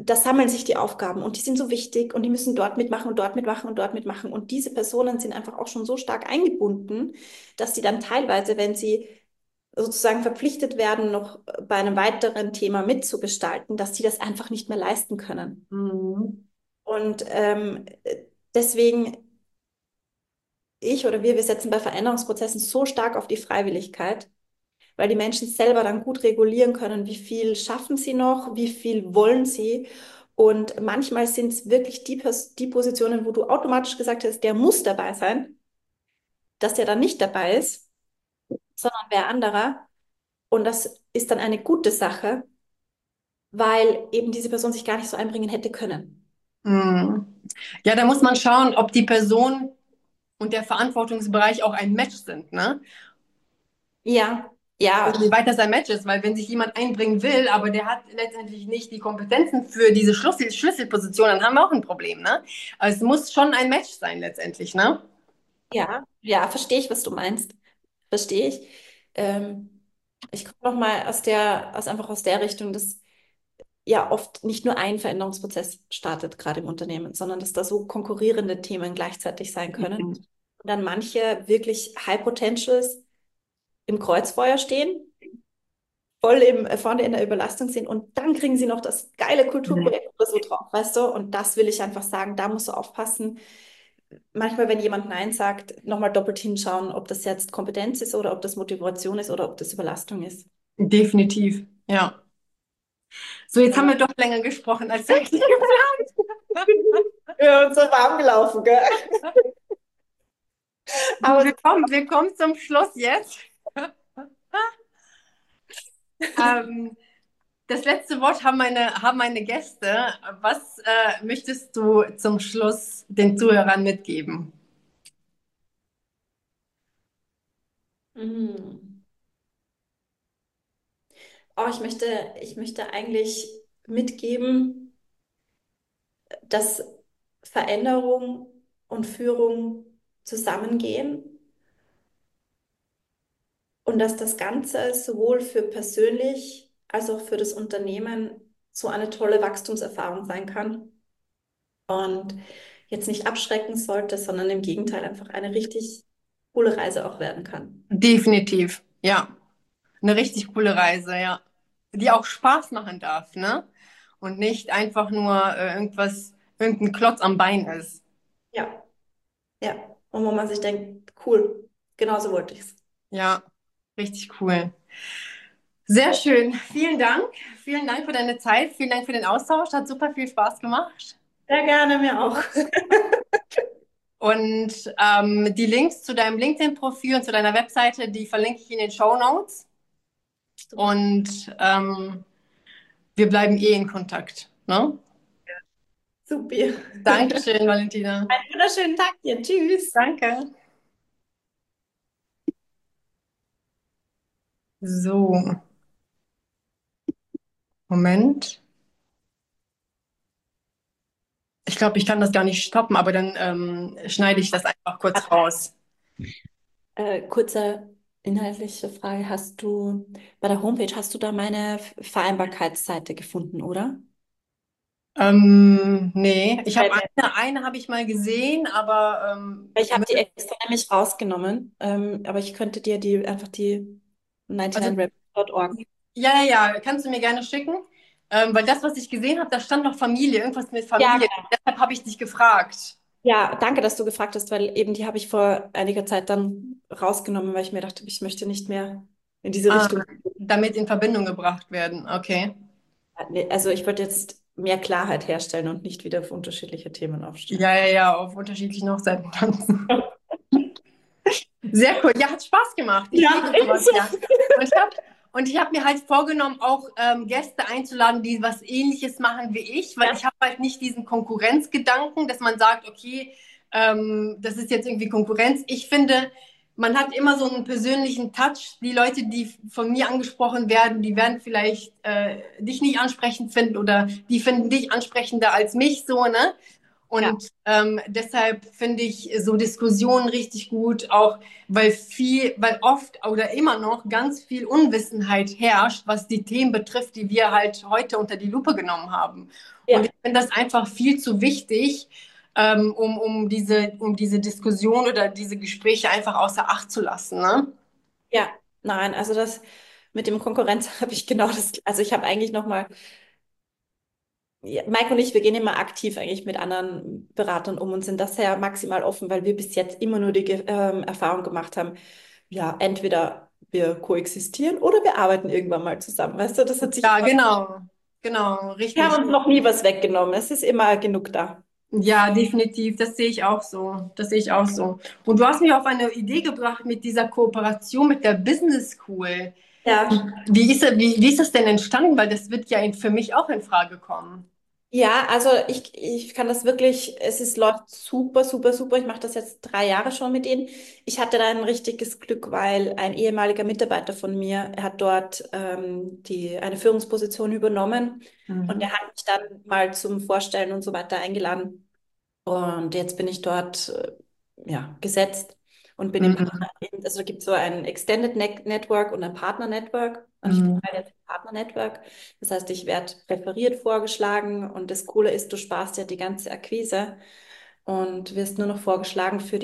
da sammeln sich die Aufgaben und die sind so wichtig und die müssen dort mitmachen und dort mitmachen und dort mitmachen. Und diese Personen sind einfach auch schon so stark eingebunden, dass sie dann teilweise, wenn sie sozusagen verpflichtet werden, noch bei einem weiteren Thema mitzugestalten, dass sie das einfach nicht mehr leisten können. Mhm. Und deswegen, ich oder wir setzen bei Veränderungsprozessen so stark auf die Freiwilligkeit, weil die Menschen selber dann gut regulieren können, wie viel schaffen sie noch, wie viel wollen sie. Und manchmal sind es wirklich die Positionen, wo du automatisch gesagt hast, der muss dabei sein, dass der dann nicht dabei ist, sondern wer anderer. Und das ist dann eine gute Sache, weil eben diese Person sich gar nicht so einbringen hätte können. Mhm. Ja, da muss man schauen, ob die Person und der Verantwortungsbereich auch ein Match sind, ne? Ja, Und ja, wie weit das ein Match ist, weil wenn sich jemand einbringen will, aber der hat letztendlich nicht die Kompetenzen für diese Schlüsselposition, dann haben wir auch ein Problem, ne? Also es muss schon ein Match sein letztendlich, ne? ja, ja, verstehe ich, was du meinst. Verstehe ich. Ich komme noch mal einfach aus der Richtung, dass ja oft nicht nur ein Veränderungsprozess startet, gerade im Unternehmen, sondern dass da so konkurrierende Themen gleichzeitig sein können. Mhm. Und dann manche wirklich High Potentials im Kreuzfeuer stehen, voll vorne in der Überlastung sind und dann kriegen sie noch das geile Kulturprojekt oder so drauf, weißt du? Und das will ich einfach sagen, da musst du aufpassen. Manchmal, wenn jemand Nein sagt, nochmal doppelt hinschauen, ob das jetzt Kompetenz ist oder ob das Motivation ist oder ob das Überlastung ist. Definitiv, ja. So, jetzt haben Genau. wir doch länger gesprochen als eigentlich geplant. Ja, und so warm gelaufen, gell? Du, Aber wir kommen zum Schluss jetzt. Ähm, Das letzte Wort haben meine Gäste. Was möchtest du zum Schluss den Zuhörern mitgeben? mm, ich möchte eigentlich mitgeben, dass Veränderung und Führung zusammengehen und dass das Ganze sowohl für persönlich als auch für das Unternehmen so eine tolle Wachstumserfahrung sein kann und jetzt nicht abschrecken sollte, sondern im Gegenteil einfach eine richtig coole Reise auch werden kann. Definitiv, ja. Eine richtig coole Reise, ja. Die auch Spaß machen darf, ne? Und nicht einfach nur irgendein Klotz am Bein ist. Ja, ja. Und wo man sich denkt, cool, genauso wollte ich es. Ja, richtig cool. Sehr schön. Vielen Dank. Vielen Dank für deine Zeit. Vielen Dank für den Austausch. Hat super viel Spaß gemacht. Sehr gerne, mir auch. Und die Links zu deinem LinkedIn-Profil und zu deiner Webseite, die verlinke ich in den Show Notes. Super. Und wir bleiben eh in Kontakt. Ne? Super. Dankeschön, Valentina. Einen wunderschönen Tag dir. Tschüss. Danke. So, Moment. Ich glaube, ich kann das gar nicht stoppen, aber dann schneide ich das einfach kurz raus. Kurze inhaltliche Frage. Hast du bei der Homepage, hast du da meine Vereinbarkeitsseite gefunden, oder? Nee, ich habe Seite. eine habe ich mal gesehen, aber Ich habe die extra nämlich rausgenommen, aber ich könnte dir die also 99rap.org. ja, ja, kannst du mir gerne schicken, weil das, was ich gesehen habe, da stand noch Familie, irgendwas mit Ja, Familie. genau. Deshalb habe ich dich gefragt. Ja, danke, dass du gefragt hast, weil eben die habe ich vor einiger Zeit dann rausgenommen, weil ich mir dachte, ich möchte nicht mehr in diese Ah, Richtung. damit in Verbindung gebracht werden. Okay. Nee, also ich wollte jetzt mehr Klarheit herstellen und nicht wieder auf unterschiedliche Themen Ja, aufstellen. ja, ja, auf unterschiedlichen Hochzeiten tanzen. Sehr cool. Ja, hat Spaß gemacht. Ich Ja, liebe sowas, ebenso. ja. Und ich hab mir halt vorgenommen, auch Gäste einzuladen, die was Ähnliches machen wie ich, weil ich Ja, habe halt nicht diesen Konkurrenzgedanken, dass man sagt, okay, das ist jetzt irgendwie Konkurrenz. Ich finde, man hat immer so einen persönlichen Touch. Die Leute, die von mir angesprochen werden, die werden vielleicht dich nicht ansprechend finden oder die finden dich ansprechender als mich, so, ne? ja, Und deshalb finde ich so Diskussionen richtig gut, auch weil oft oder immer noch ganz viel Unwissenheit herrscht, was die Themen betrifft, die wir halt heute unter die Lupe genommen haben. Und Ja, ich finde das einfach viel zu wichtig, um diese Diskussion oder diese Gespräche einfach außer Acht zu lassen, ne? ja, nein, also das mit dem Konkurrenz habe ich genau das, also ich habe eigentlich nochmal, ja, Mike und ich, wir gehen immer aktiv eigentlich mit anderen Beratern um und sind das ja maximal offen, weil wir bis jetzt immer nur die Erfahrung gemacht haben, ja, entweder wir koexistieren oder wir arbeiten irgendwann mal zusammen. Weißt du, das hat sich Ja, immer, genau, wir richtig. haben uns noch nie was weggenommen. Es ist immer genug da. Ja, definitiv. Das sehe ich auch so. Das sehe ich auch so. Und du hast mich auf eine Idee gebracht mit dieser Kooperation mit der Business School. Ja. Wie ist das denn entstanden? Weil das wird ja für mich auch in Frage kommen. Ja, also ich kann das wirklich, läuft super, super, super. Ich mache das jetzt 3 Jahre schon mit ihnen. Ich hatte da ein richtiges Glück, weil ein ehemaliger Mitarbeiter von mir, er hat dort eine Führungsposition übernommen und Mhm. der hat mich dann mal zum Vorstellen und so weiter eingeladen. Und jetzt bin ich dort ja, gesetzt und bin im Mhm. Partner, also da gibt es so ein Extended Network und ein Partner Network. Und ich bin Mhm. halt jetzt im Partner Network. Das heißt, ich werde präferiert vorgeschlagen und das Coole ist, du sparst ja die ganze Akquise und wirst nur noch vorgeschlagen für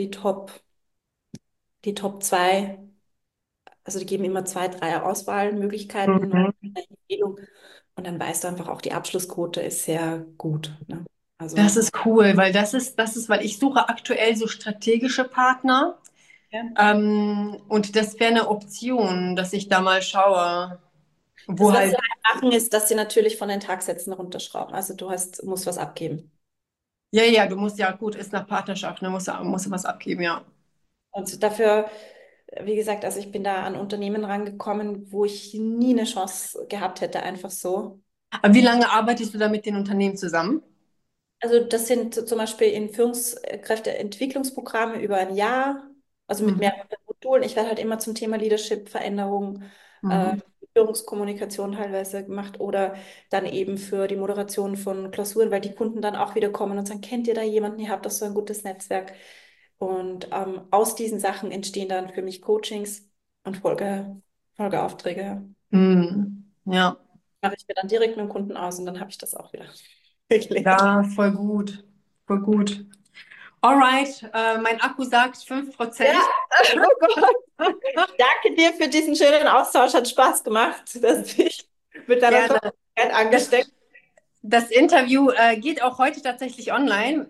die Top 2. Also die geben immer 2, 3 Auswahlmöglichkeiten, Mhm. eine Empfehlung. Und dann weißt du einfach auch, die Abschlussquote ist sehr gut. Ne? Das Also ist cool, weil weil ich suche aktuell so strategische Partner. ja. Und das wäre eine Option, dass ich da mal schaue, Das, wo was sie halt, halt machen, ist, dass sie natürlich von den Tagsätzen runterschrauben. Also musst was abgeben. ja, ja, du musst ja, gut, ist nach Partnerschaft, ne, musst du was abgeben, ja. Und dafür, wie gesagt, also ich bin da an Unternehmen rangekommen, wo ich nie eine Chance gehabt hätte, einfach so. Aber wie lange arbeitest du da mit den Unternehmen zusammen? Also das sind zum Beispiel in Führungskräfteentwicklungsprogramme über ein Jahr, also mit Mhm. mehreren Modulen. Ich werde halt immer zum Thema Leadership, Veränderung, äh, Mhm. Führungskommunikation teilweise gemacht oder dann eben für die Moderation von Klausuren, weil die Kunden dann auch wieder kommen und sagen, kennt ihr da jemanden, ihr habt doch so ein gutes Netzwerk. Und aus diesen Sachen entstehen dann für mich Coachings und Folgeaufträge. Mhm. Ja, Mache ich mir dann direkt mit dem Kunden aus und dann habe ich das auch wieder erledigt. ja, voll gut, voll gut. Alright, mein Akku sagt Ja, 5%. oh Gott. Danke dir für diesen schönen Austausch. Hat Spaß gemacht. dass dich mit deiner Gerne. Vergangenheit Das, angesteckt. das Interview geht auch heute tatsächlich online.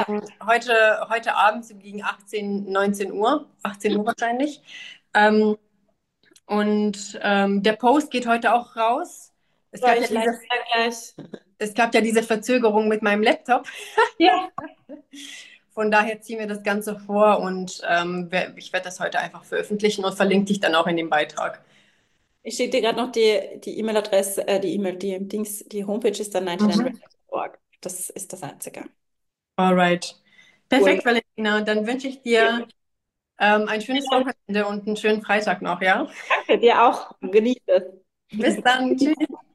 Heute Abend so gegen 18, 19 Uhr, 18 Uhr wahrscheinlich. Ähm, der Post geht heute auch raus. Es Ja, gab ja ich leite diese, da gleich. es gab ja diese Verzögerung mit meinem Laptop. Ja. Von daher ziehen wir das Ganze vor ich werde das heute einfach veröffentlichen und verlinke dich dann auch in dem Beitrag. Ich schicke dir gerade noch die E-Mail-Adresse, die E-Mail, die Dings, die Homepage ist dann Mhm. 99records.org. Das ist das Einzige. Alright. Cool. Perfekt, Valentina. Dann wünsche ich dir ein schönes Wochenende und einen schönen Freitag noch, ja? Danke dir auch. Genieß es. Bis dann. Tschüss.